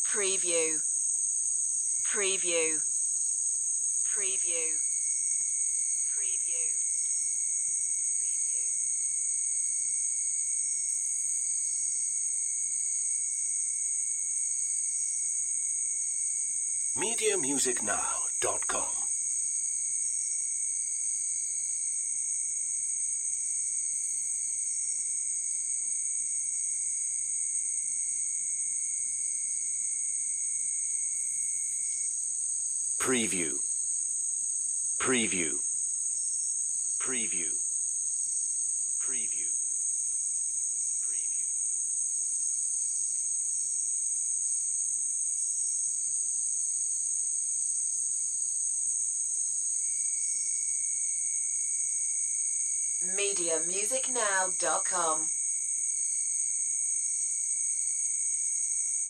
Preview. Preview. Preview. Preview. MediaMusicNow.com. Preview. Preview. Preview. Preview. Preview. MediaMusicNow.com.